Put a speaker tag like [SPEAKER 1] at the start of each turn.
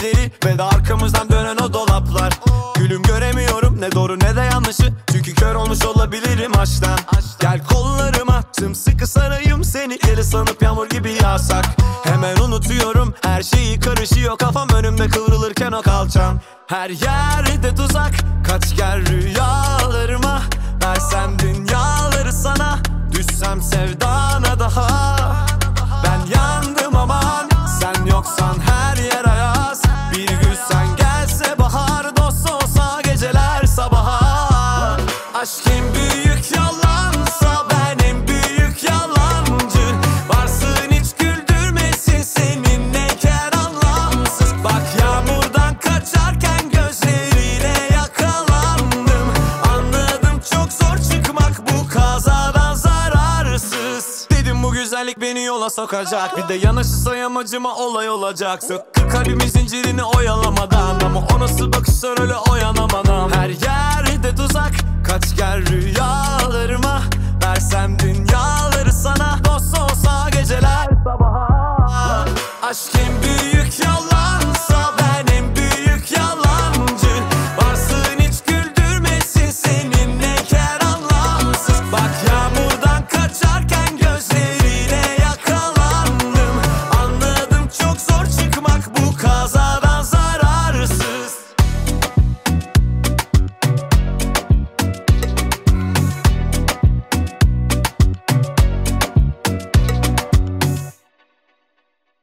[SPEAKER 1] geceleri ve de arkamızdan dönen o dolaplar. Gülüm göremiyorum ne doğru ne de yanlışı, çünkü kör olmuş olabilirim aşktan. Gel kollarıma sımsıkı sarayım seni, geri sanıp yağmur gibi yağsak. Hemen unutuyorum her şeyi, karışıyor kafam önümde kıvrılırken o kalçan. Her yerde tuzak, kaç gel rüyalarıma. Versem dünyaları sana, düşsem sevdana daha. Ben yandım aman, sen yoksan her yer ayaz. Bir gün sen gelse bahar, dost olsa geceler sabaha. Aşk en büyük yalansa ben en büyük yalancı. Varsın hiç güldürmesin seninleyken anlamsız. Bak yağmurdan kaçarken gözlerine yakalandım. Anladım çok zor çıkmak bu kazadan zararsız. Dedim bu güzellik beni yola sokacak, bir de yanaşırsa yamacıma olay olacak. Sıkkı kalbimin zincirini oyalamadan, ama o nasıl bakışlar öyle oyanamadan. Her yerde tuzak, kaç gel rüyalarıma. Versem dünyaları sana, dost olsa geceler sabah.